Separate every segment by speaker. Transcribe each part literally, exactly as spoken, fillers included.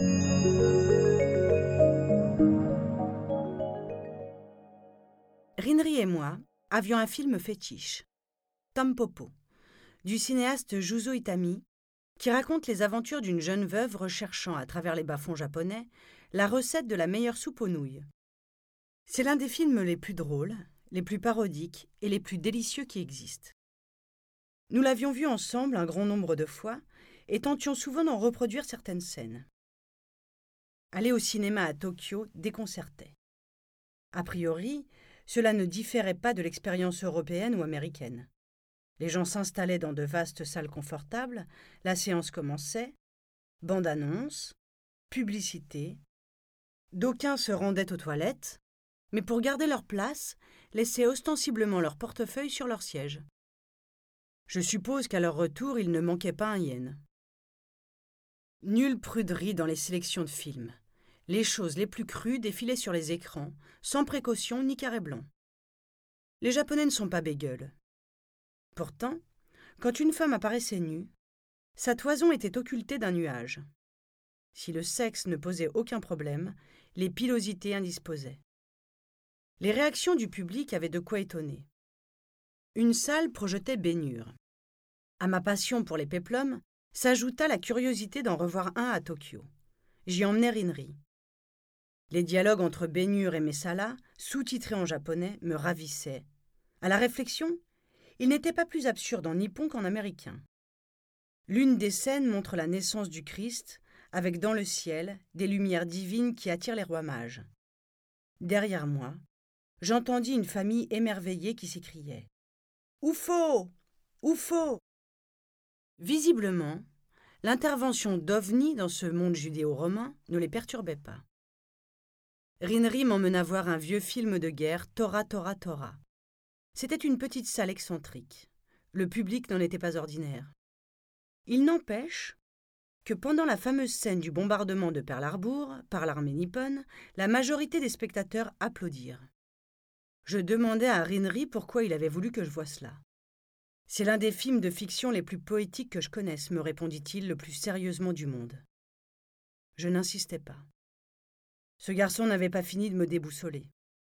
Speaker 1: Rinri et moi avions un film fétiche, Tampopo, du cinéaste Juzo Itami, qui raconte les aventures d'une jeune veuve recherchant, à travers les bas-fonds japonais, la recette de la meilleure soupe aux nouilles. C'est l'un des films les plus drôles, les plus parodiques et les plus délicieux qui existent. Nous l'avions vu ensemble un grand nombre de fois et tentions souvent d'en reproduire certaines scènes. Aller au cinéma à Tokyo déconcertait. A priori, cela ne différait pas de l'expérience européenne ou américaine. Les gens s'installaient dans de vastes salles confortables, la séance commençait, bande-annonce, publicité. D'aucuns se rendaient aux toilettes, mais pour garder leur place, laissaient ostensiblement leur portefeuille sur leur siège. Je suppose qu'à leur retour, il ne manquait pas un yen. Nulle pruderie dans les sélections de films. Les choses les plus crues défilaient sur les écrans, sans précaution ni carré blanc. Les Japonais ne sont pas bégueules. Pourtant, quand une femme apparaissait nue, sa toison était occultée d'un nuage. Si le sexe ne posait aucun problème, les pilosités indisposaient. Les réactions du public avaient de quoi étonner. Une salle projetait Bénure. À ma passion pour les péplums s'ajouta la curiosité d'en revoir un à Tokyo. J'y emmenai Rinri. Les dialogues entre Bénure et Messala, sous-titrés en japonais, me ravissaient. À la réflexion, il n'était pas plus absurde en nippon qu'en américain. L'une des scènes montre la naissance du Christ, avec dans le ciel des lumières divines qui attirent les rois mages. Derrière moi, j'entendis une famille émerveillée qui s'écriait « Oufo ! Oufo !» Visiblement, l'intervention d'OVNI dans ce monde judéo-romain ne les perturbait pas. Rinri m'emmena voir un vieux film de guerre, Tora Tora Tora. C'était une petite salle excentrique. Le public n'en était pas ordinaire. Il n'empêche que pendant la fameuse scène du bombardement de Pearl Harbor par l'armée nippone, la majorité des spectateurs applaudirent. Je demandai à Rinri pourquoi il avait voulu que je voie cela. « C'est l'un des films de fiction les plus poétiques que je connaisse, me répondit-il le plus sérieusement du monde. Je n'insistai pas. Ce garçon n'avait pas fini de me déboussoler.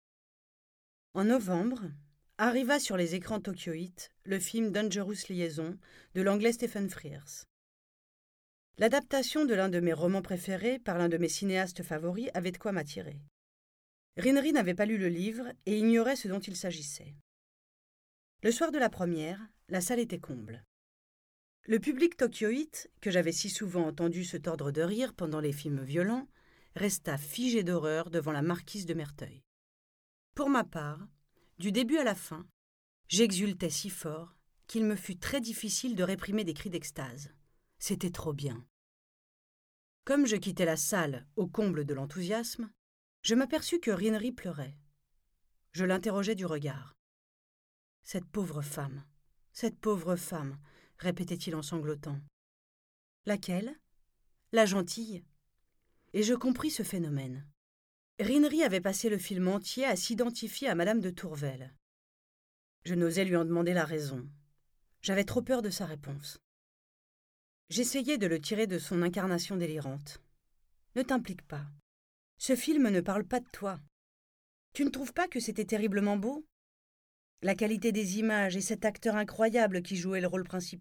Speaker 1: En novembre, arriva sur les écrans tokyoïtes le film Dangerous Liaison de l'anglais Stephen Frears. L'adaptation de l'un de mes romans préférés par l'un de mes cinéastes favoris avait de quoi m'attirer. Rinri n'avait pas lu le livre et ignorait ce dont il s'agissait. Le soir de la première, la salle était comble. Le public tokyoïte, que j'avais si souvent entendu se tordre de rire pendant les films violents, resta figé d'horreur devant la marquise de Merteuil. Pour ma part, du début à la fin, j'exultais si fort qu'il me fut très difficile de réprimer des cris d'extase. C'était trop bien. Comme je quittais la salle au comble de l'enthousiasme, je m'aperçus que Rinri pleurait. Je l'interrogeai du regard. « Cette pauvre femme, cette pauvre femme », répétait-il en sanglotant. « Laquelle ? La gentille ?» Et je compris ce phénomène. Rinri avait passé le film entier à s'identifier à Madame de Tourvel. Je n'osais lui en demander la raison. J'avais trop peur de sa réponse. J'essayais de le tirer de son incarnation délirante. « Ne t'implique pas. Ce film ne parle pas de toi. Tu ne trouves pas que c'était terriblement beau ? La qualité des images et cet acteur incroyable qui jouait le rôle principal. »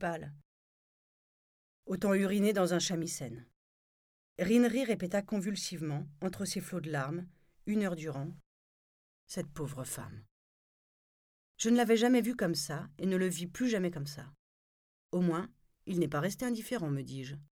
Speaker 1: Autant uriner dans un shamisen. Rinri répéta convulsivement, entre ses flots de larmes, une heure durant, « Cette pauvre femme. » Je ne l'avais jamais vu comme ça et ne le vis plus jamais comme ça. Au moins, il n'est pas resté indifférent, me dis-je.